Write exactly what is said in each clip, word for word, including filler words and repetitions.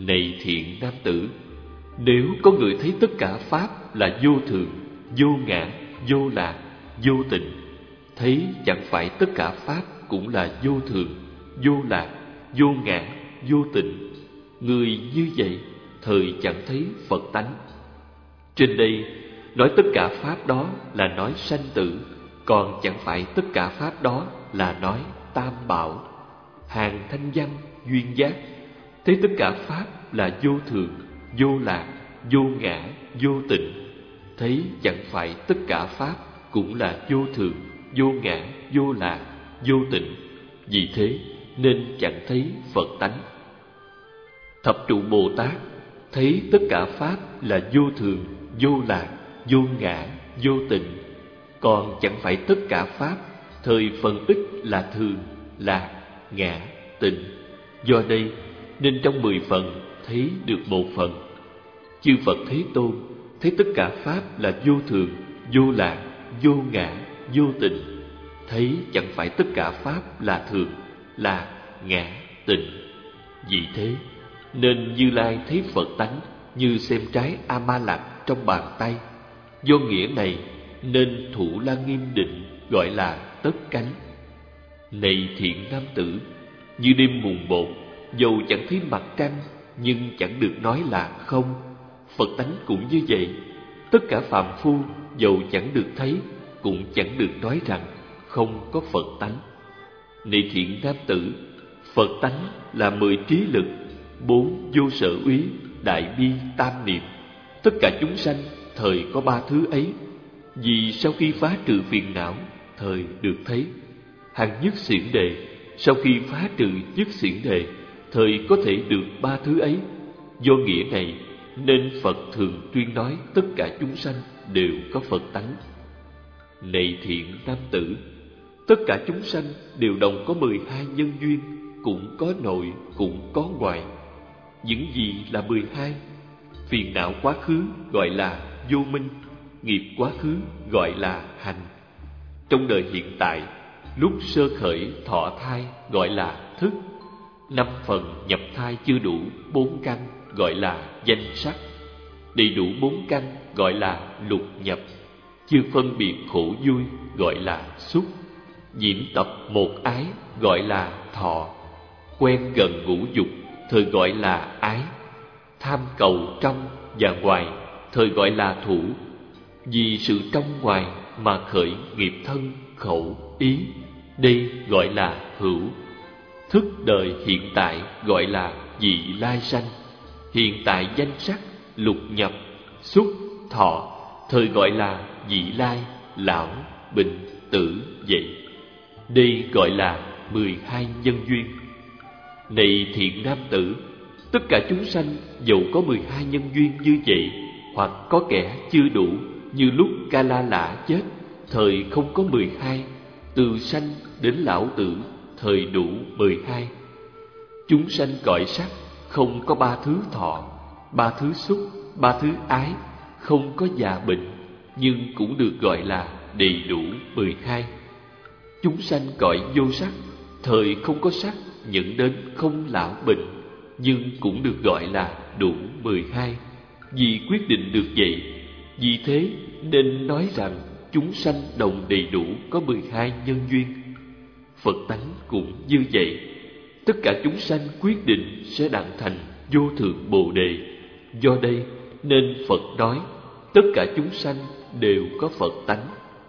Này thiện nam tử, nếu có người thấy tất cả pháp là vô thường, vô ngã, vô lạc, vô tịnh, thấy chẳng phải tất cả pháp cũng là vô thường, vô lạc, vô ngã, vô tịnh, người như vậy thời chẳng thấy Phật tánh. Trên đây nói tất cả pháp đó là nói sanh tử, còn chẳng phải tất cả pháp đó là nói tam bảo. Hàng thanh văn duyên giác thấy tất cả pháp là vô thường, vô lạc, vô ngã, vô tịnh, thấy chẳng phải tất cả pháp cũng là vô thường, vô ngã, vô lạc, vô tịnh, vì thế nên chẳng thấy Phật tánh. Thập trụ Bồ Tát thấy tất cả pháp là vô thường, vô lạc, vô ngã, vô tịnh, còn chẳng phải tất cả pháp thời phần ít là thường, lạc, ngã, tịnh. Do đây nên trong mười phần thấy được một phần. Chư Phật Thế Tôn thấy tất cả pháp là vô thường, vô lạc, vô ngã, vô tịnh, thấy chẳng phải tất cả pháp là thường, lạc, ngã, tịnh. Vì thế nên Như Lai thấy Phật tánh như xem trái A-ma-lặc trong bàn tay. Do nghĩa này nên Thủ La Nghiêm Định gọi là tất cánh. Này thiện nam tử, như đêm mùng một, dầu chẳng thấy mặt trăng, nhưng chẳng được nói là không. Phật tánh cũng như vậy. Tất cả phàm phu dầu chẳng được thấy, cũng chẳng được nói rằng không có Phật tánh. Này thiện nam tử, Phật tánh là mười trí lực, bốn vô sở úy, đại bi, tam niệm. Tất cả chúng sanh thời có ba thứ ấy, vì sau khi phá trừ phiền não thời được thấy. Hàng nhất xiển đề, sau khi phá trừ nhất xiển đề thời có thể được ba thứ ấy. Do nghĩa này nên Phật thường tuyên nói tất cả chúng sanh đều có Phật tánh. Này thiện nam tử, tất cả chúng sanh đều đồng có mười hai nhân duyên, cũng có nội cũng có ngoại. Những gì là mười hai? Phiền não quá khứ gọi là vô minh, nghiệp quá khứ gọi là hành. Trong đời hiện tại, lúc sơ khởi thọ thai gọi là thức. Năm phần nhập thai chưa đủ bốn căn gọi là danh sắc. Đầy đủ bốn căn gọi là lục nhập. Chưa phân biệt khổ vui gọi là xúc. Nhiễm tập một ái gọi là thọ. Quen gần ngũ dục thời gọi là ái. Tham cầu trong và ngoài thời gọi là thủ. Vì sự trong ngoài mà khởi nghiệp thân, khẩu, ý, đây gọi là hữu. Thức đời hiện tại gọi là vị lai sanh. Hiện tại danh sắc, lục nhập, xúc, thọ thời gọi là vị lai, lão, bệnh, tử, vậy. Đây gọi là mười hai nhân duyên. Này thiện nam tử, tất cả chúng sanh dầu có mười hai nhân duyên như vậy, hoặc có kẻ chưa đủ, như lúc Ca La Lạ chết thời không có mười hai, từ sanh đến lão tử thời đủ mười hai. Chúng sanh cõi sắc không có ba thứ thọ, ba thứ xúc, ba thứ ái, không có già bệnh, nhưng cũng được gọi là đầy đủ mười hai. Chúng sanh cõi vô sắc thời không có sắc, dẫn đến không lão bệnh, nhưng cũng được gọi là đủ mười hai. Vì quyết định được vậy, vì thế nên nói rằng chúng sanh đồng đầy đủ có mười hai nhân duyên. Phật tánh cũng như vậy. Tất cả chúng sanh quyết định sẽ đặng thành vô thượng Bồ Đề. Do đây nên Phật nói tất cả chúng sanh đều có Phật tánh.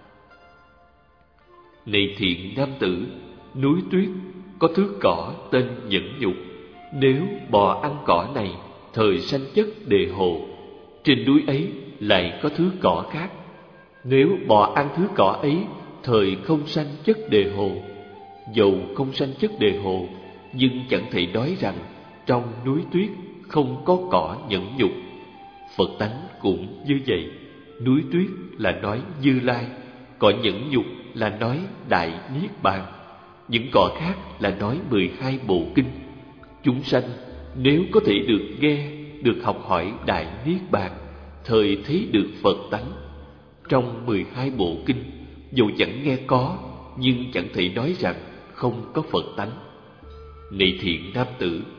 Này thiện nam tử, núi tuyết có thứ cỏ tên nhẫn nhục. Nếu bò ăn cỏ này thời sanh chất đề hồ, trên núi ấy lại có thứ cỏ khác. Nếu bò ăn thứ cỏ ấy thời không sanh chất đề hồ, dầu không sanh chất đề hồ, nhưng chẳng thể nói rằng trong núi tuyết không có cỏ nhẫn nhục. Phật tánh cũng như vậy. Núi tuyết là nói Như Lai, cỏ nhẫn nhục là nói Đại Niết Bàn, những cỏ khác là nói mười hai bộ kinh. Chúng sanh nếu có thể được nghe, được học hỏi Đại Niết Bàn, thời thấy được Phật tánh. Trong mười hai bộ kinh, dù chẳng nghe có, nhưng chẳng thể nói rằng không có Phật tánh. Này thiện nam tử,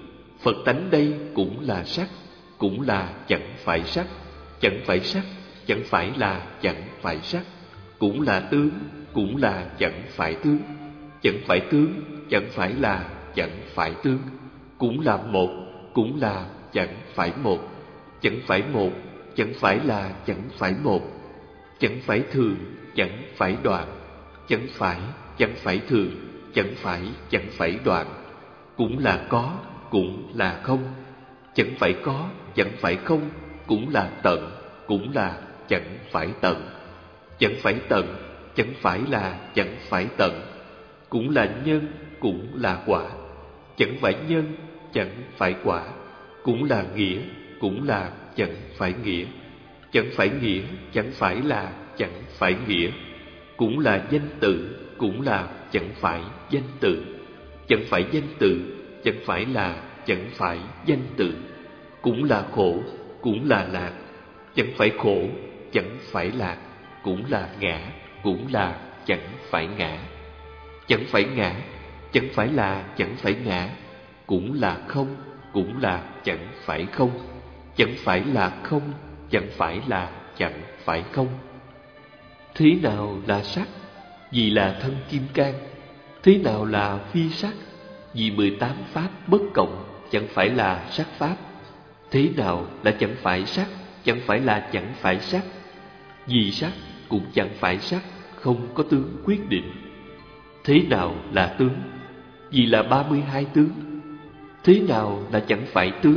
Phật tánh đây cũng là sắc, cũng là chẳng phải sắc. Chẳng phải sắc, chẳng phải là chẳng phải sắc. Cũng là tướng, cũng là chẳng phải tướng. Chẳng phải tướng, chẳng phải là chẳng phải tướng. Cũng là một, cũng là chẳng phải một. Chẳng phải một, chẳng phải là chẳng phải một. Chẳng phải thường, chẳng phải đoạn. Chẳng phải, chẳng phải thường, chẳng phải, chẳng phải đoạn. Cũng là có, cũng là không. Chẳng phải có, chẳng phải không. Cũng là tận, cũng là chẳng phải tận. Chẳng phải tận, chẳng phải là chẳng phải tận. Cũng là nhân, cũng là quả. Chẳng phải nhân, chẳng phải quả. Cũng là nghĩa, cũng là chẳng phải nghĩa. Chẳng phải nghĩa, chẳng phải là chẳng phải nghĩa. Cũng là danh tự, cũng là chẳng phải danh tự. Chẳng phải danh tự, chẳng phải là chẳng phải danh tự. Cũng là khổ, cũng là lạc. Chẳng phải khổ, chẳng phải lạc. Cũng là ngã, cũng là chẳng phải ngã. Chẳng phải ngã, chẳng phải là chẳng phải ngã. Cũng là không, cũng là chẳng phải không. Chẳng phải là không, chẳng phải là chẳng phải không. Thế nào là sắc? Vì là thân kim cang. Thế nào là phi sắc? Vì mười tám pháp bất cộng, chẳng phải là sắc pháp. Thế nào là chẳng phải sắc? Chẳng phải là chẳng phải sắc. Vì sắc cũng chẳng phải sắc, không có tướng quyết định. Thế nào là tướng? Vì là ba mươi hai tướng. Thế nào là chẳng phải tướng?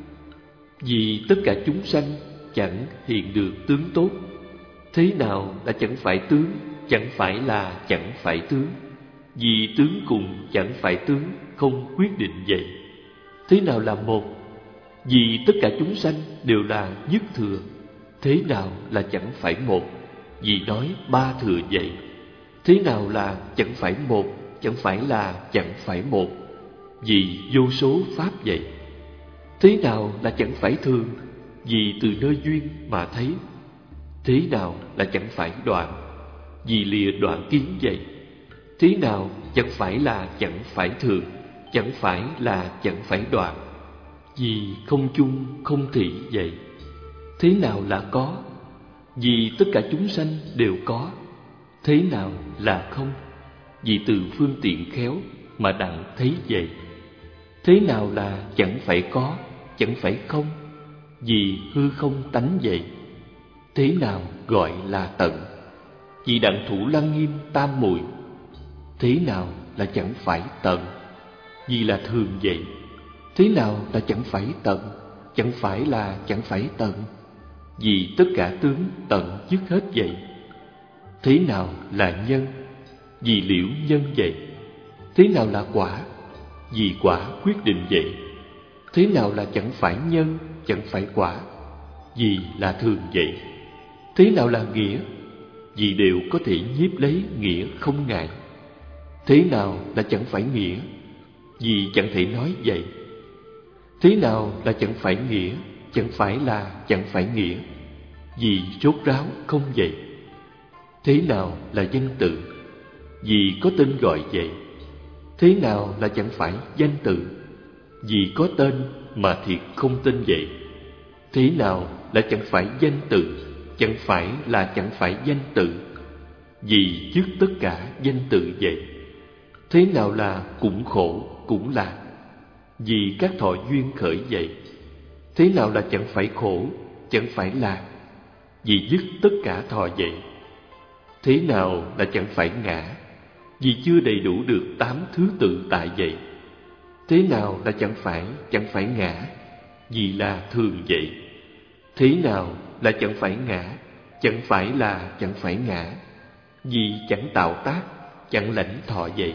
Vì tất cả chúng sanh chẳng hiện được tướng tốt. Thế nào là chẳng phải tướng? Chẳng phải là chẳng phải tướng. Vì tướng cùng chẳng phải tướng, không quyết định vậy. Thế nào là một? Vì tất cả chúng sanh đều là nhất thừa. Thế nào là chẳng phải một? Vì nói ba thừa vậy. Thế nào là chẳng phải một? Chẳng phải là chẳng phải một. Vì vô số pháp vậy. Thế nào là chẳng phải thường? Vì từ nơi duyên mà thấy. Thế nào là chẳng phải đoạn? Vì lìa đoạn kiến vậy. Thế nào chẳng phải là chẳng phải thường? Chẳng phải là chẳng phải đoạn. Vì không chung không thị vậy. Thế nào là có? Vì tất cả chúng sanh đều có. Thế nào là không? Vì từ phương tiện khéo mà đặng thấy vậy. Thế nào là chẳng phải có, chẳng phải không? Vì hư không tánh vậy. Thế nào gọi là tận? Vì đặng thủ lăng nghiêm tam muội. Thế nào là chẳng phải tận? Vì là thường vậy. Thế nào là chẳng phải tận? Chẳng phải là chẳng phải tận. Vì tất cả tướng tận dứt hết vậy. Thế nào là nhân? Vì liễu nhân vậy. Thế nào là quả? Vì quả quyết định vậy. Thế nào là chẳng phải nhân, chẳng phải quả? Vì là thường vậy. Thế nào là nghĩa? Vì đều có thể nhiếp lấy nghĩa không ngại. Thế nào là chẳng phải nghĩa? Vì chẳng thể nói vậy. Thế nào là chẳng phải nghĩa? Chẳng phải là chẳng phải nghĩa. Vì rốt ráo không vậy. Thế nào là danh tự? Vì có tên gọi vậy. Thế nào là chẳng phải danh tự? Vì có tên mà thiệt không tên vậy. Thế nào là chẳng phải danh tự? Chẳng phải là chẳng phải danh tự. Vì trước tất cả danh tự vậy. Thế nào là cũng khổ, cũng lạc? Vì các thọ duyên khởi vậy. Thế nào là chẳng phải khổ, chẳng phải lạc? Vì dứt tất cả thọ vậy. Thế nào là chẳng phải ngã? Vì chưa đầy đủ được tám thứ tự tại vậy. Thế nào là chẳng phải, chẳng phải ngã? Vì là thường vậy. Thế nào là chẳng phải ngã? Chẳng phải là chẳng phải ngã. Vì chẳng tạo tác, chẳng lãnh thọ vậy.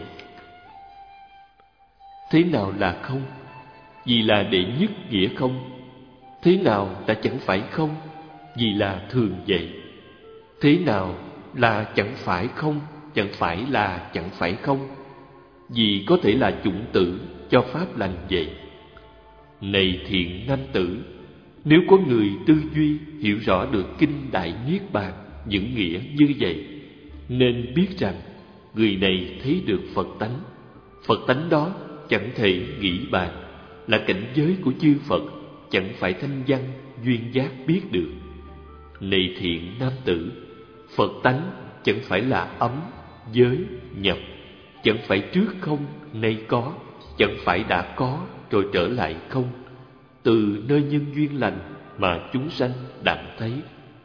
Thế nào là không? Vì là đệ nhất nghĩa không. Thế nào là chẳng phải không? Vì là thường vậy. Thế nào là chẳng phải không? Chẳng phải là chẳng phải không? Vì có thể là chủng tử cho pháp lành vậy. Này thiện nam tử, nếu có người tư duy hiểu rõ được kinh Đại Niết Bàn những nghĩa như vậy, nên biết rằng người này thấy được Phật tánh. Phật tánh đó chẳng thể nghĩ bàn. là cảnh giới của chư Phật, chẳng phải thanh văn duyên giác biết được. Này thiện nam tử, Phật tánh chẳng phải là ấm, giới, nhập, chẳng phải trước không, nay có, chẳng phải đã có rồi trở lại không. Từ nơi nhân duyên lành mà chúng sanh đặng thấy.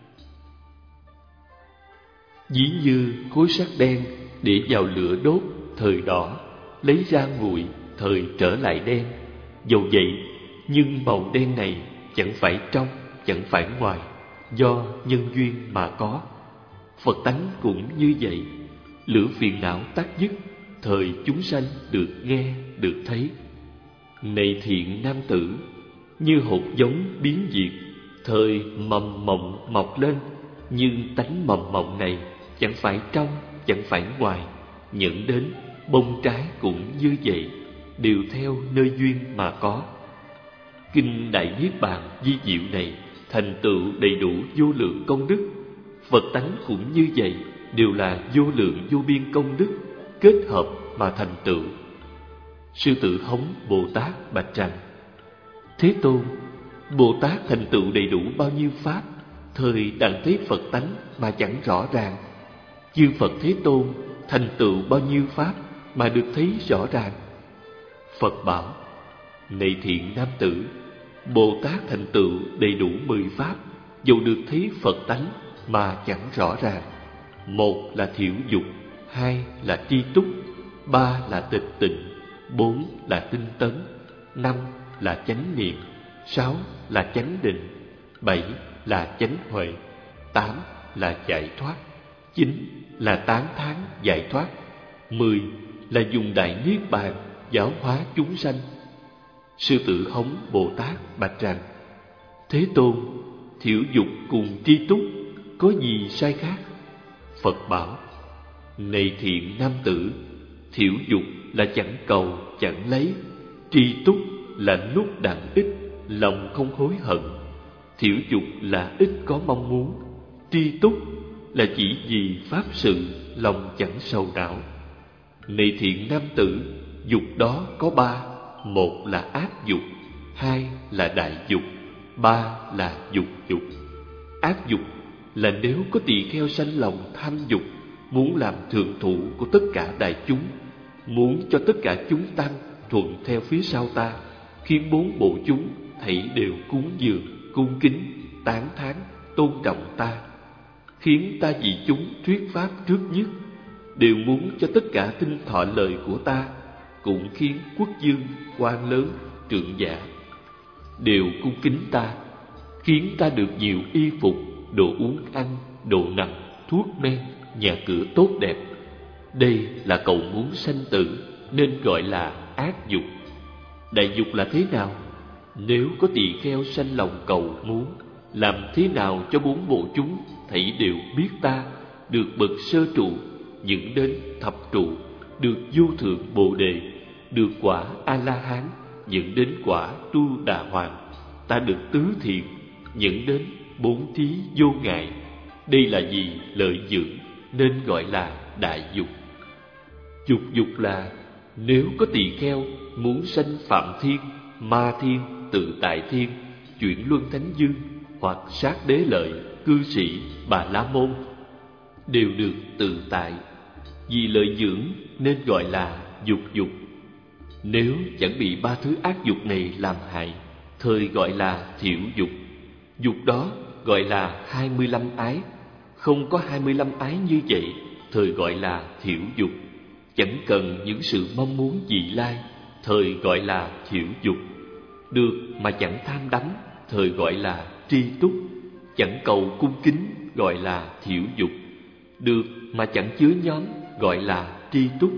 Ví như khối sắt đen để vào lửa đốt, thời đỏ, lấy ra nguội, thời trở lại đen. Dầu vậy, nhưng màu đen này chẳng phải trong, chẳng phải ngoài, do nhân duyên mà có. Phật tánh cũng như vậy, lửa phiền não tắt dứt, thời chúng sanh được nghe, được thấy. Này thiện nam tử, như hột giống biến diệt, thời mầm mộng mọc lên, nhưng tánh mầm mộng này chẳng phải trong, chẳng phải ngoài, nhận đến bông trái cũng như vậy, đều theo nơi duyên mà có. Kinh Đại Niết Bàn vi diệu này thành tựu đầy đủ vô lượng công đức. Phật tánh cũng như vậy, đều là vô lượng vô biên công đức kết hợp mà thành tựu. Sư Tử Hống Bồ Tát bạch rằng: Thế Tôn, Bồ Tát thành tựu đầy đủ bao nhiêu pháp, thời đặng thấy Phật tánh mà chẳng rõ ràng. Chư Phật Thế Tôn thành tựu bao nhiêu pháp mà được thấy rõ ràng? Phật bảo: Này thiện nam tử, Bồ Tát thành tựu đầy đủ mười pháp, dầu được thấy Phật tánh mà chẳng rõ ràng. Một là thiểu dục, hai là tri túc, ba là tịch tịnh, bốn là tinh tấn, năm là chánh niệm, sáu là chánh định, bảy là chánh huệ, tám là giải thoát, chín là tán thán giải thoát, mười là dùng đại niết bàn giáo hóa chúng sanh. Sư Tử Hống Bồ Tát bạch rằng: Thế Tôn, thiểu dục cùng tri túc có gì sai khác? Phật bảo: Này thiện nam tử, thiểu dục là chẳng cầu chẳng lấy, tri túc là nút đặng ít, lòng không hối hận. Thiểu dục là ít có mong muốn, tri túc là chỉ vì pháp sự, lòng chẳng sầu não. Này thiện nam tử, dục đó có ba: một là ác dục, hai là đại dục, ba là dục dục. Ác dục là nếu có tỳ kheo sanh lòng tham dục, muốn làm thượng thủ của tất cả đại chúng, muốn cho tất cả chúng tăng thuận theo phía sau ta, khiến bốn bộ chúng thảy đều cúng dường, cung kính, tán thán, tôn trọng ta, khiến ta vì chúng thuyết pháp trước nhất, đều muốn cho tất cả tin thọ lời của ta, cũng khiến quốc dương, quan lớn, trượng giả đều cung kính ta, khiến ta được nhiều y phục, đồ uống ăn, đồ nằm, thuốc men, nhà cửa tốt đẹp. Đây là cầu muốn sanh tử, nên gọi là ác dục. Đại dục là thế nào? Nếu có tỳ kheo sanh lòng cầu muốn, làm thế nào cho bốn bộ chúng thảy đều biết ta, được bậc sơ trụ, những đến thập trụ, được vô thượng bồ đề, được quả a la hán, những đến quả tu đà hoàng, ta được tứ thiện, những đến bốn thí vô ngại. Đây là gì? Lợi dưỡng, nên gọi là đại dục. Dục dục là nếu có tỳ kheo muốn sanh phạm thiên, ma thiên, tự tại thiên, chuyển luân thánh dương, hoặc sát đế lợi, cư sĩ, bà la môn, đều được tự tại. Vì lợi dưỡng nên gọi là dục dục. Nếu chẳng bị ba thứ ác dục này làm hại, thời gọi là thiểu dục. Dục đó gọi là hai mươi lăm ái. Không có hai mươi lăm ái như vậy, thời gọi là thiểu dục. Chẳng cần những sự mong muốn vị lai, thời gọi là thiểu dục. Được mà chẳng tham đắm, thời gọi là tri túc. Chẳng cầu cung kính, gọi là thiểu dục. Được mà chẳng chứa nhóm, gọi là tri túc.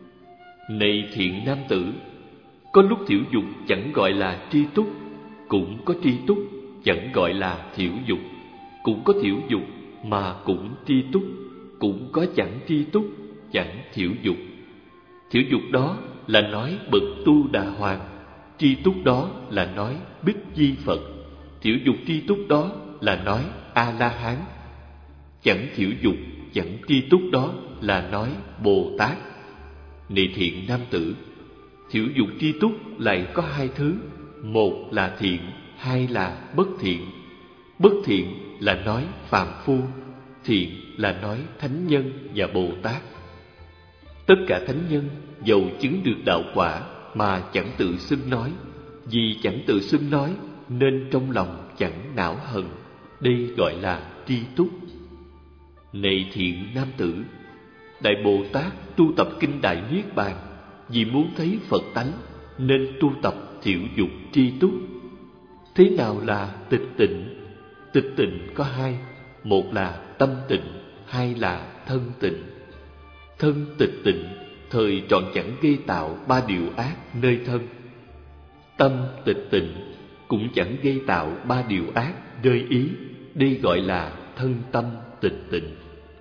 Này thiện nam tử, có lúc thiểu dục chẳng gọi là tri túc, cũng có tri túc chẳng gọi là thiểu dục. Cũng có thiểu dục mà cũng tri túc, cũng có chẳng tri túc, chẳng thiểu dục. Thiểu dục đó là nói bậc tu đà hoàng, tri túc đó là nói bích chi Phật, thiểu dục tri túc đó là nói a la hán, chẳng thiểu dục chẳng tri túc đó là nói Bồ Tát. Này thiện nam tử, Thiểu dục tri túc lại có hai thứ. Một là thiện, hai là bất thiện. Bất thiện là nói phàm phu, thiện là nói thánh nhân và Bồ Tát. Tất cả thánh nhân dầu chứng được đạo quả mà chẳng tự xưng nói. Vì chẳng tự xưng nói nên trong lòng chẳng não hận. Đây gọi là tri túc. Này thiện nam tử, Đại Bồ Tát tu tập kinh Đại Niết Bàn vì muốn thấy Phật tánh nên tu tập thiểu dục tri túc. Thế nào là tịch tịnh? Tịch tịnh có hai. Một là tâm tịnh, hai là thân tịnh. Thân tịch tịnh, thời trọn chẳng gây tạo ba điều ác nơi thân. Tâm tịch tịnh, cũng chẳng gây tạo ba điều ác nơi ý. Đây gọi là thân tâm tịch tịnh.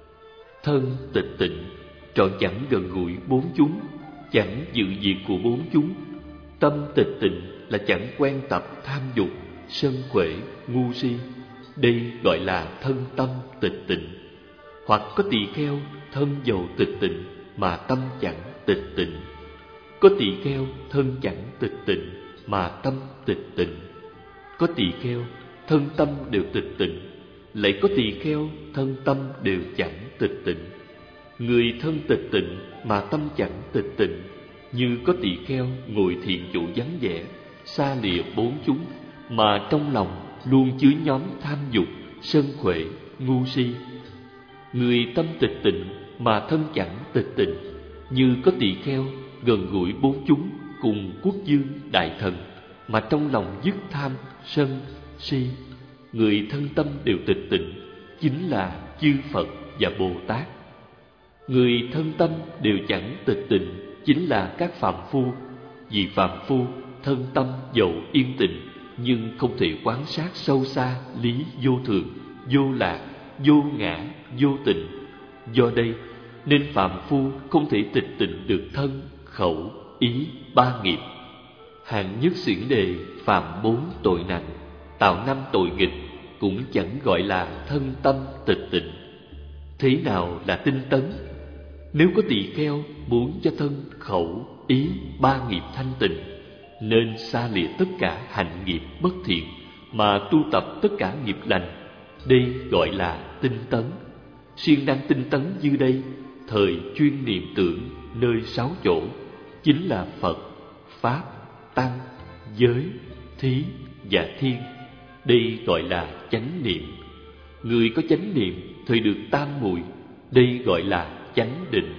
Thân tịch tịnh, trọn chẳng gần gũi bốn chúng, chẳng dự việc của bốn chúng. Tâm tịch tịnh là chẳng quen tập tham dục, sân quệ, ngu si. Đây gọi là thân tâm tịch tịnh. Hoặc có tỳ kheo thân dầu tịch tịnh mà tâm chẳng tịch tịnh. Có tỳ kheo thân chẳng tịch tịnh mà tâm tịch tịnh. Có tỳ kheo thân tâm đều tịch tịnh, lại có tỳ kheo thân tâm đều chẳng tịch tịnh. Người thân tịch tịnh mà tâm chẳng tịch tịnh, như có tỳ kheo ngồi thiền chỗ vắng vẻ, xa lìa bốn chúng, mà trong lòng luôn chứa nhóm tham dục, sân khệ, ngu si. Người tâm tịch tịnh mà thân chẳng tịch tịnh, như có tỳ kheo gần gũi bốn chúng cùng quốc vương đại thần, mà trong lòng dứt tham, sân, si. Người thân tâm đều tịch tịnh chính là chư Phật và Bồ Tát. Người thân tâm đều chẳng tịch tịnh chính là các phàm phu. Vì phàm phu thân tâm dầu yên tịnh, nhưng không thể quán sát sâu xa lý vô thường, vô lạc, vô ngã, vô tịnh. Do đây nên phàm phu không thể tịch tịnh được thân, khẩu, ý, ba nghiệp. Hạng nhất xiển đề phạm bốn tội nặng, tạo năm tội nghịch, cũng chẳng gọi là thân tâm tịch tịnh. Thế nào là tinh tấn? Nếu có tỳ kheo muốn cho thân, khẩu, ý, ba nghiệp thanh tịnh, nên xa lìa tất cả hạnh nghiệp bất thiện mà tu tập tất cả nghiệp lành. Đây gọi là tinh tấn. Siêng năng tinh tấn như đây, thời chuyên niệm tưởng nơi sáu chỗ, chính là Phật, Pháp, Tăng, Giới, Thí và Thiên. Đây gọi là chánh niệm. Người có chánh niệm thời được tam muội, đây gọi là chánh định.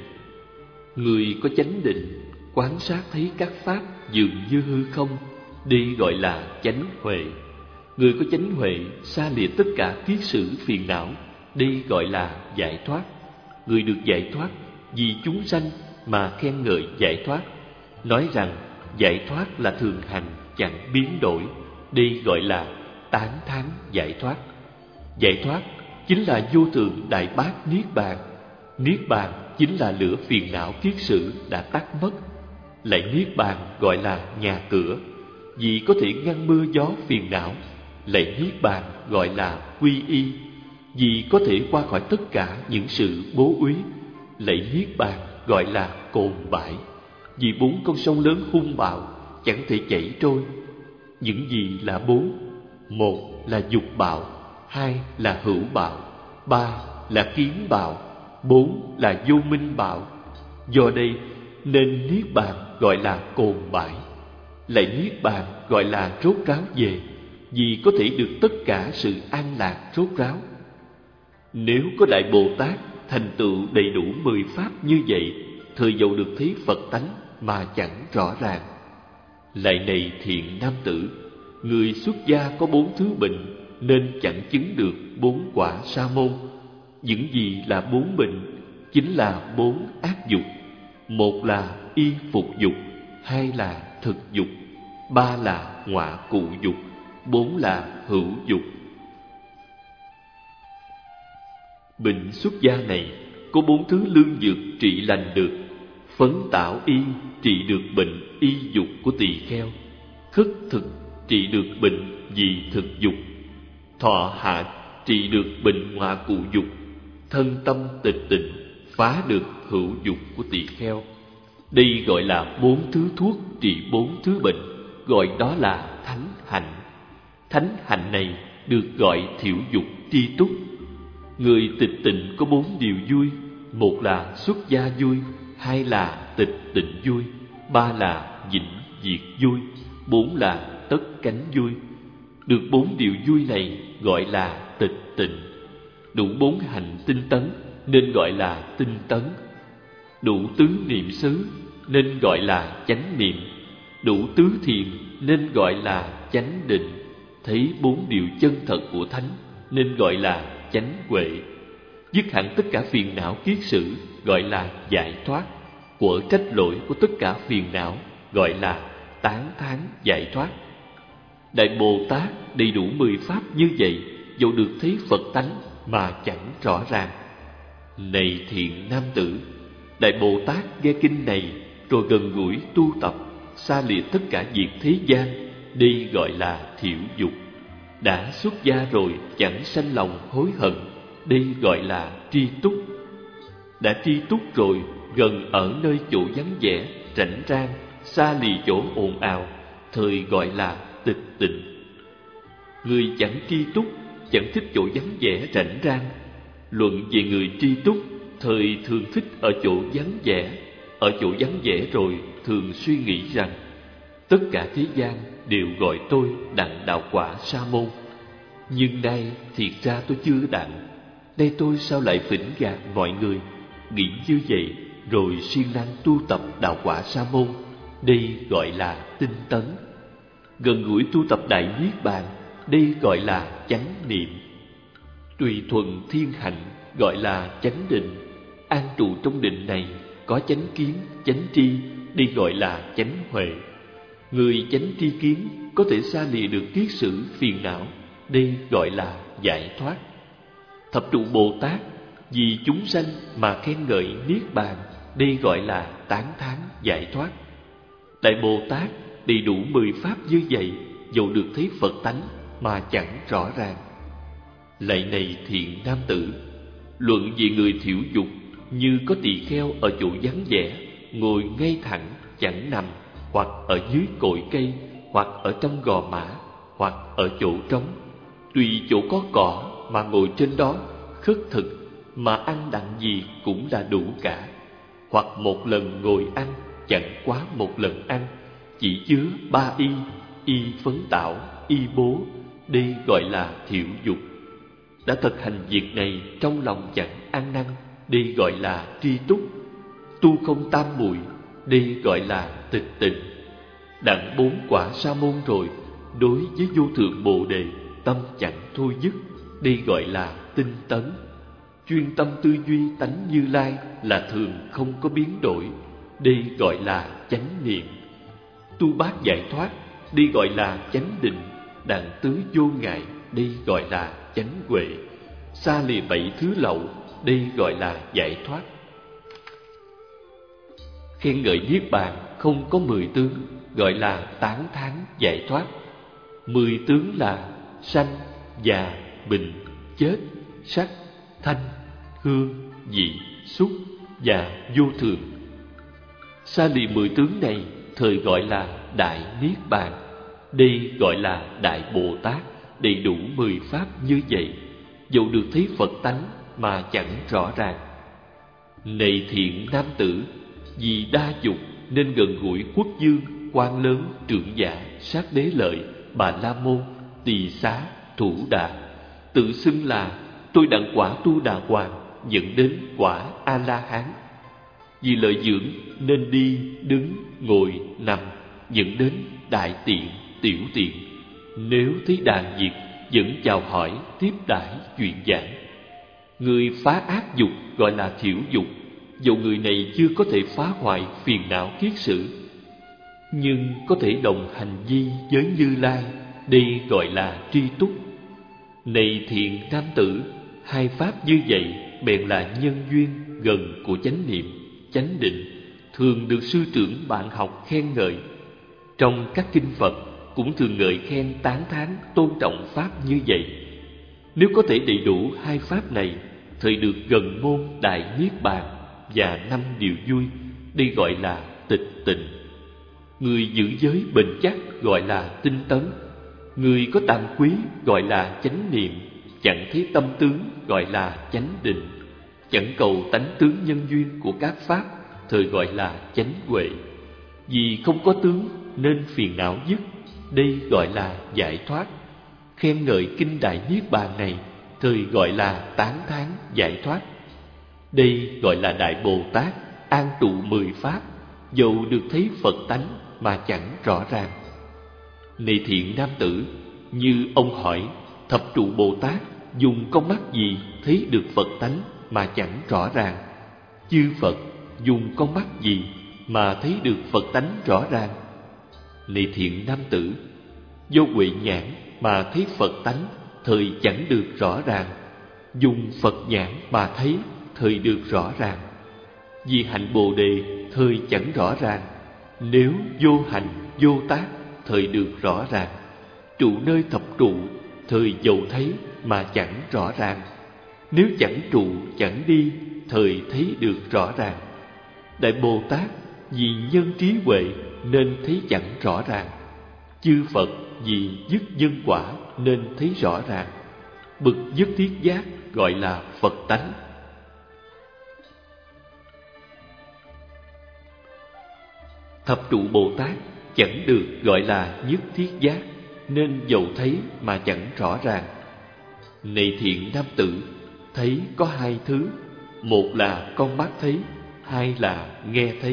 Người có chánh định quán sát thấy các pháp dường như hư không, đây gọi là chánh huệ. Người có chánh huệ xa lìa tất cả kiết sử phiền não, đây gọi là giải thoát. Người được giải thoát vì chúng sanh mà khen ngợi giải thoát, nói rằng giải thoát là thường hành chẳng biến đổi, đây gọi là tán thán giải thoát. Giải thoát chính là vô thượng đại bát niết bàn. Niết bàn chính là lửa phiền não kiết sử đã tắt mất. Lại niết bàn gọi là nhà cửa, vì có thể ngăn mưa gió phiền não. Lại niết bàn gọi là quy y, vì có thể qua khỏi tất cả những sự bố úy. Lại niết bàn gọi là cồn bãi, vì bốn con sông lớn hung bạo chẳng thể chảy trôi. Những gì là bốn? Một là dục bạo, hai là hữu bạo, ba là kiến bạo, bốn là vô minh bạo. Do đây nên niết bàn gọi là cồn bãi. Lại niết bàn gọi là rốt ráo về, vì có thể được tất cả sự an lạc rốt ráo. Nếu có Đại Bồ Tát thành tựu đầy đủ mười pháp như vậy, thời dầu được thấy Phật tánh mà chẳng rõ ràng. Lại này thiện nam tử, người xuất gia có bốn thứ bệnh nên chẳng chứng được bốn quả sa môn. Những gì là bốn bệnh? Chính là bốn ác dục. Một là y phục dục, hai là thực dục, ba là ngọa cụ dục, bốn là hữu dục. Bệnh xuất gia này có bốn thứ lương dược trị lành được. Phấn tảo y trị được bệnh y dục của tỳ kheo. Khất thực trị được bệnh vì thực dục. Thọ hạ trị được bệnh ngọa cụ dục. Thân tâm tịch tịnh phá được hữu dục của tỳ kheo. Đây gọi là bốn thứ thuốc trị bốn thứ bệnh, gọi đó là thánh hạnh. Thánh hạnh này được gọi thiểu dục tri túc. Người tịch tịnh có bốn điều vui: một là xuất gia vui, hai là tịch tịnh vui, ba là vĩnh diệt vui, bốn là tất cánh vui. Được bốn điều vui này gọi là tịch tịnh. Đủ bốn hành tinh tấn nên gọi là tinh tấn. Đủ tứ niệm xứ nên gọi là chánh niệm. Đủ tứ thiền nên gọi là chánh định. Thấy bốn điều chân thật của thánh nên gọi là chánh huệ. Dứt hẳn tất cả phiền não kiết sử gọi là giải thoát. Quở trách lỗi của tất cả phiền não gọi là tán thán giải thoát. Đại Bồ Tát đầy đủ mười pháp như vậy, dẫu được thấy Phật tánh mà chẳng rõ ràng. Này thiện nam tử, Đại Bồ Tát nghe kinh này rồi gần gũi tu tập, xa lìa tất cả việc thế gian, đây gọi là thiểu dục. Đã xuất gia rồi chẳng sanh lòng hối hận, đây gọi là tri túc. Đã tri túc rồi gần ở nơi chỗ vắng vẻ, rảnh rang, xa lìa chỗ ồn ào, thời gọi là tịch tịnh. Người chẳng tri túc, chẳng thích chỗ vắng vẻ rảnh rang. Luận về người tri túc, thời thường thích ở chỗ vắng vẻ. Ở chỗ vắng vẻ rồi thường suy nghĩ rằng tất cả thế gian đều gọi tôi đặng đạo quả sa môn. Nhưng nay thiệt ra tôi chưa đặng. Nay tôi sao lại phỉnh gạt mọi người? Nghĩ như vậy rồi siêng năng tu tập đạo quả sa môn, đây gọi là tinh tấn. Gần gũi tu tập đại niết bàn, đây gọi là chánh niệm. Tùy thuận thiên hạnh gọi là chánh định. An trụ trong định này có chánh kiến, chánh tri, đây gọi là chánh huệ. Người chánh tri kiến có thể xa lìa được kiết sử phiền não, đây gọi là giải thoát. Thập trụ Bồ Tát vì chúng sanh mà khen ngợi niết bàn, đây gọi là tán thán giải thoát. Đại Bồ Tát đầy đủ mười pháp như vậy, dẫu được thấy Phật tánh mà chẳng rõ ràng. Lạy này thiện nam tử, luận về người thiểu dục, như có tỳ kheo ở chỗ vắng vẻ, ngồi ngay thẳng chẳng nằm, hoặc ở dưới cội cây, hoặc ở trong gò mã, hoặc ở chỗ trống, tùy chỗ có cỏ mà ngồi trên đó, khất thực mà ăn đặng gì cũng là đủ cả. Hoặc một lần ngồi ăn chẳng quá một lần ăn, chỉ chứa ba y: y phấn tảo, y bố, đây gọi là thiểu dục. Đã thực hành việc này trong lòng chẳng ăn năn, đây gọi là tri túc. Tu không tam muội, đây gọi là tịch tịnh. Đặng bốn quả sa môn rồi, đối với vô thượng Bồ Đề tâm chẳng thôi dứt, đây gọi là tinh tấn. Chuyên tâm tư duy tánh Như Lai là thường không có biến đổi, đây gọi là chánh niệm. Tu bát giải thoát, đây gọi là chánh định. Đặng tứ vô ngại, đây gọi là chánh huệ. Xa lìa bảy thứ lậu, đây gọi là giải thoát. Khen ngợi niết bàn không có mười tướng, gọi là tán thán giải thoát. Mười tướng là sanh, già, bệnh, chết, sắc, thanh, hương, vị, xúc và vô thường. Xa lìa mười tướng này, thời gọi là đại niết bàn. Đây gọi là đại Bồ Tát, đầy đủ mười pháp như vậy, dẫu được thấy Phật tánh mà chẳng rõ ràng. Này thiện nam tử, vì đa dục nên gần gũi quốc vương, quan lớn, trưởng giả, sát đế lợi, bà la môn, tỳ xá, thủ đà, tự xưng là tôi đặng quả tu đà hoàng, dẫn đến quả a la hán. Vì lợi dưỡng nên đi, đứng, ngồi, nằm, dẫn đến đại tiện, tiểu tiện. Nếu thấy đàn diệt, vẫn chào hỏi, tiếp đãi, chuyện giảng. Người phá ác dục gọi là thiểu dục, dẫu người này chưa có thể phá hoại phiền não kiết sử, nhưng có thể đồng hành vi với Như Lai, đây gọi là tri túc. Này thiện nam tử, hai pháp như vậy bèn là nhân duyên gần của chánh niệm, chánh định, thường được sư trưởng bạn học khen ngợi. Trong các kinh Phật cũng thường ngợi khen tán thán tôn trọng pháp như vậy. Nếu có thể đầy đủ hai pháp này, thời được gần môn đại niết bàn và năm điều vui, đây gọi là tịch tịnh. Người giữ giới bền chắc gọi là tinh tấn. Người có tàm quý gọi là chánh niệm. Chẳng thấy tâm tướng gọi là chánh định. Chẳng cầu tánh tướng nhân duyên của các pháp, thời gọi là chánh huệ. Vì không có tướng nên phiền não dứt, đây gọi là giải thoát. Khen ngợi kinh Đại Niết Bàn này, thời gọi là tán thán giải thoát. Đây gọi là Đại Bồ Tát an trụ mười pháp, dầu được thấy Phật tánh mà chẳng rõ ràng. Này thiện nam tử, như ông hỏi, thập trụ Bồ Tát dùng con mắt gì thấy được Phật tánh mà chẳng rõ ràng? Chư Phật dùng con mắt gì mà thấy được Phật tánh rõ ràng? Này thiện nam tử, do huệ nhãn mà thấy Phật tánh, thời chẳng được rõ ràng. Dùng Phật nhãn mà thấy, thời được rõ ràng. Vì hạnh Bồ Đề, thời chẳng rõ ràng. Nếu vô hành, vô tác, thời được rõ ràng. Trụ nơi thập trụ, thời dầu thấy mà chẳng rõ ràng. Nếu chẳng trụ, chẳng đi, thời thấy được rõ ràng. Đại Bồ Tát vì nhân trí huệ nên thấy chẳng rõ ràng. Chư Phật vì dứt nhân quả nên thấy rõ ràng. Bực dứt thiết giác gọi là Phật tánh. Thập trụ Bồ Tát chẳng được gọi là nhất thiết giác, nên dầu thấy mà chẳng rõ ràng. Này thiện nam tử, thấy có hai thứ. Một là con mắt thấy, hai là nghe thấy.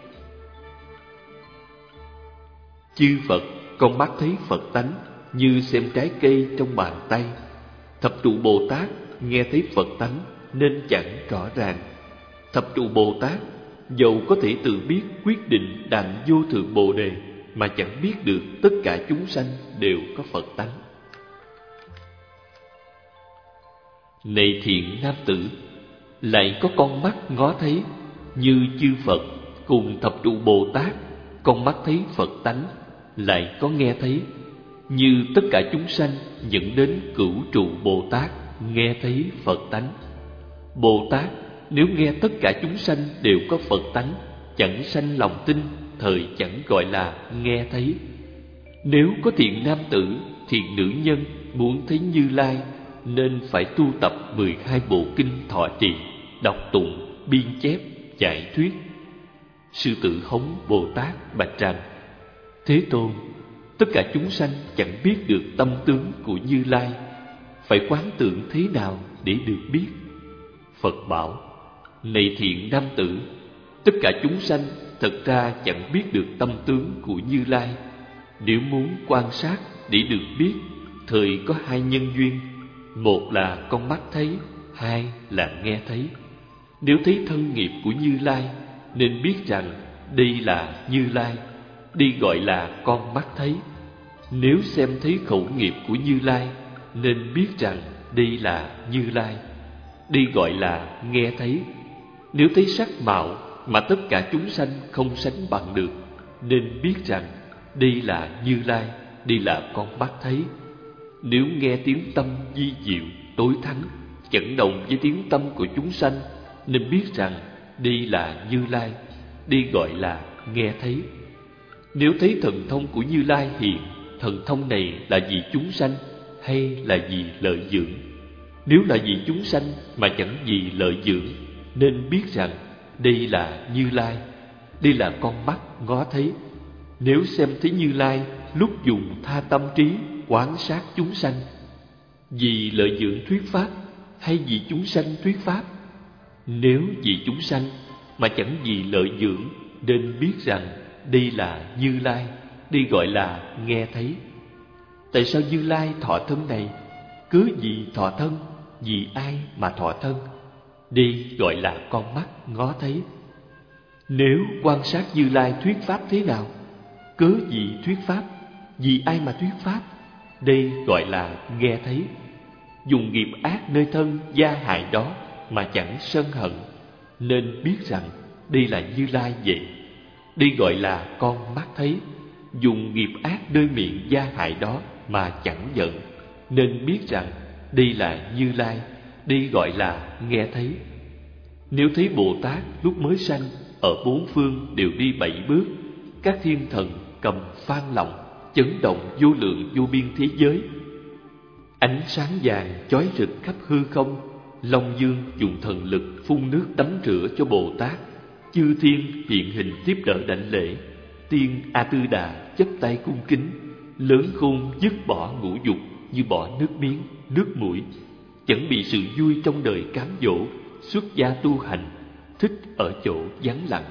Chư Phật con mắt thấy Phật tánh như xem trái cây trong bàn tay. Thập trụ Bồ Tát nghe thấy Phật tánh nên chẳng rõ ràng. Thập trụ Bồ Tát dầu có thể tự biết quyết định đặng vô thượng Bồ Đề, mà chẳng biết được tất cả chúng sanh đều có Phật tánh. Này thiện nam tử, lại có con mắt ngó thấy, như chư Phật cùng thập trụ Bồ Tát con mắt thấy Phật tánh, lại có nghe thấy, như tất cả chúng sanh dẫn đến cửu trụ Bồ Tát nghe thấy Phật tánh. Bồ Tát nếu nghe tất cả chúng sanh đều có Phật tánh, chẳng sanh lòng tin, thời chẳng gọi là nghe thấy. Nếu có thiện nam tử, thiện nữ nhân muốn thấy Như Lai, nên phải tu tập mười hai bộ kinh thọ trì, đọc tụng, biên chép, giải thuyết. Sư Tử Hống Bồ Tát bạch rằng: Thế Tôn, tất cả chúng sanh chẳng biết được tâm tướng của Như Lai, phải quán tưởng thế nào để được biết? Phật bảo: Này thiện nam tử, tất cả chúng sanh thật ra chẳng biết được tâm tướng của Như Lai. Nếu muốn quan sát để được biết, thời có hai nhân duyên. Một là con mắt thấy, hai là nghe thấy. Nếu thấy thân nghiệp của Như Lai, nên biết rằng đây là Như Lai, đây gọi là con mắt thấy. Nếu xem thấy khẩu nghiệp của Như Lai, nên biết rằng đây là Như Lai, đây gọi là nghe thấy. Nếu thấy sắc mạo mà tất cả chúng sanh không sánh bằng được, nên biết rằng đây là Như Lai, đây là con mắt thấy. Nếu nghe tiếng tâm vi diệu, tối thắng, chẳng đồng với tiếng tâm của chúng sanh, nên biết rằng đây là Như Lai, đây gọi là nghe thấy. Nếu thấy thần thông của Như Lai hiện, thần thông này là vì chúng sanh hay là vì lợi dưỡng? Nếu là vì chúng sanh mà chẳng vì lợi dưỡng, nên biết rằng đây là Như Lai, đây là con mắt ngó thấy. Nếu xem thấy Như Lai lúc dùng tha tâm trí quán sát chúng sanh, vì lợi dưỡng thuyết pháp hay vì chúng sanh thuyết pháp? Nếu vì chúng sanh mà chẳng vì lợi dưỡng, nên biết rằng đây là Như Lai, đây gọi là nghe thấy. Tại sao Như Lai thọ thân này? Cớ gì thọ thân? Vì ai mà thọ thân? Đây gọi là con mắt ngó thấy. Nếu quan sát Như Lai thuyết pháp thế nào? Cớ gì thuyết pháp? Vì ai mà thuyết pháp? Đây gọi là nghe thấy. Dùng nghiệp ác nơi thân gia hại đó mà chẳng sân hận, nên biết rằng đây là Như Lai vậy. Đây gọi là con mắt thấy. Dùng nghiệp ác nơi miệng gia hại đó mà chẳng giận, nên biết rằng đây là Như Lai, đây gọi là nghe thấy. Nếu thấy Bồ Tát lúc mới sanh ở bốn phương đều đi bảy bước, các thiên thần cầm phan lọng chấn động vô lượng vô biên thế giới. Ánh sáng vàng chói rực khắp hư không. Long Dương dùng thần lực phun nước tắm rửa cho Bồ Tát. Chư thiên hiện hình tiếp đỡ đảnh lễ. Tiên A Tư Đà chắp tay cung kính. Lớn khôn dứt bỏ ngũ dục như bỏ nước miếng, nước mũi. Chẳng bị sự vui trong đời cám dỗ, xuất gia tu hành, thích ở chỗ vắng lặng.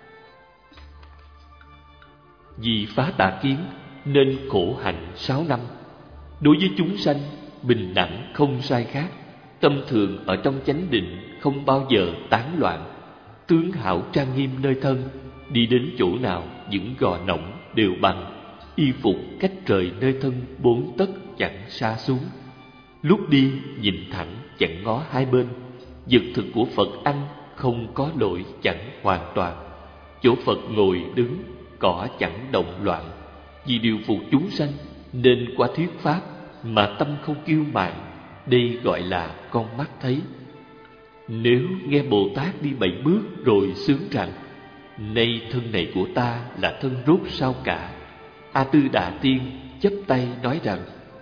Vì phá tà kiến nên khổ hạnh sáu năm. Đối với chúng sanh, bình đẳng không sai khác. Tâm thường ở trong chánh định, không bao giờ tán loạn. Tướng hảo trang nghiêm nơi thân, đi đến chỗ nào những gò nỏng đều bằng. Y phục cách trời nơi thân bốn tấc chẳng sa xuống. Lúc đi nhìn thẳng chẳng ngó hai bên. Vật thực của Phật ăn không có lỗi chẳng hoàn toàn. Chỗ Phật ngồi đứng cỏ chẳng động loạn. Vì điều phục chúng sanh nên qua thuyết pháp mà tâm không kiêu mạn. Đây gọi là con mắt thấy. Nếu nghe Bồ Tát đi bảy bước rồi sướng rằng: nay thân này của ta là thân rốt sao cả. A Tư Đà Tiên chắp tay nói rằng: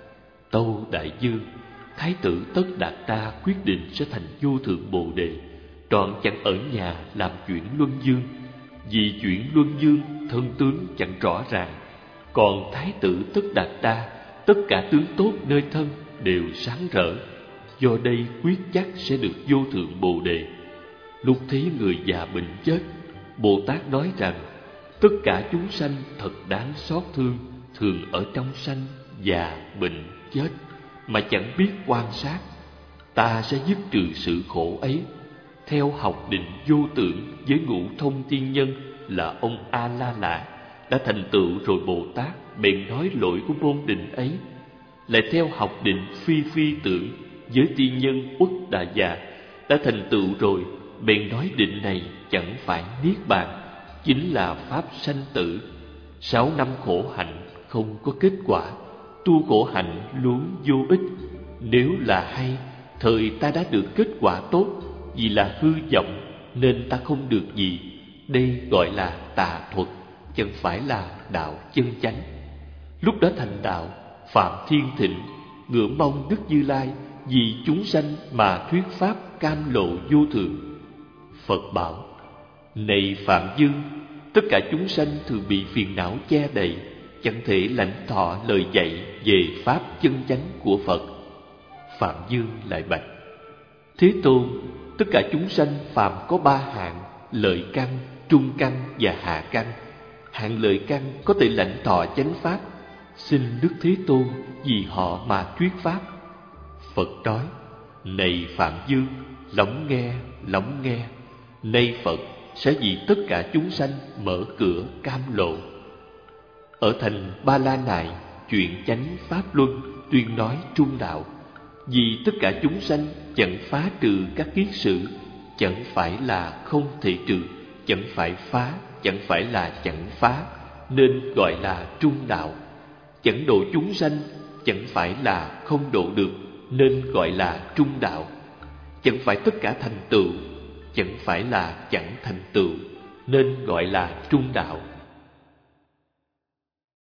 tâu đại vương, Thái tử Tất Đạt Đa quyết định sẽ thành vô thượng Bồ Đề, trọn chẳng ở nhà làm chuyện luân dương. Vì chuyện luân dương thân tướng chẳng rõ ràng, còn Thái tử Tất Đạt Đa tất cả tướng tốt nơi thân đều sáng rỡ. Do đây quyết chắc sẽ được vô thượng Bồ Đề. Lúc thấy người già bệnh chết, Bồ Tát nói rằng: tất cả chúng sanh thật đáng xót thương, thường ở trong sanh, già, bệnh, chết mà chẳng biết quan sát. Ta sẽ dứt trừ sự khổ ấy. Theo học định vô tưởng với ngũ thông tiên nhân là ông A La La đã thành tựu rồi Bồ Tát bèn nói lỗi của môn định ấy. Lại theo học định phi phi tưởng với tiên nhân Uất Đà Già đã thành tựu rồi bèn nói định này chẳng phải niết bàn, chính là pháp sanh tử. Sáu năm khổ hạnh không có kết quả, tu khổ hạnh luôn vô ích. Nếu là hay, thời ta đã được kết quả tốt, vì là hư vọng nên ta không được gì. Đây gọi là tà thuật, chẳng phải là đạo chân chánh. Lúc đó thành đạo, Phạm Thiên Thịnh ngưỡng mong Đức Như Lai vì chúng sanh mà thuyết pháp cam lộ vô thượng. Phật bảo: này Phạm Dương, tất cả chúng sanh thường bị phiền não che đậy, chẳng thể lãnh thọ lời dạy về pháp chân chánh của Phật. Phạm Dương lại bạch: Thế Tôn, tất cả chúng sanh phàm có ba hạng: lợi căn, trung căn và hạ căn. Hạng lợi căn có thể lãnh thọ chánh pháp, xin Đức Thế Tôn vì họ mà thuyết pháp. Phật nói: này Phạm Dương, lắng nghe, lắng nghe. Nay Phật sẽ vì tất cả chúng sanh mở cửa cam lộ. Ở thành Ba La Nại, chuyện chánh pháp luân tuyên nói trung đạo. Vì tất cả chúng sanh chẳng phá trừ các kiết sử, chẳng phải là không thể trừ, chẳng phải phá, chẳng phải là chẳng phá, nên gọi là trung đạo. Chẳng độ chúng sanh, chẳng phải là không độ được, nên gọi là trung đạo. Chẳng phải tất cả thành tựu, chẳng phải là chẳng thành tựu, nên gọi là trung đạo.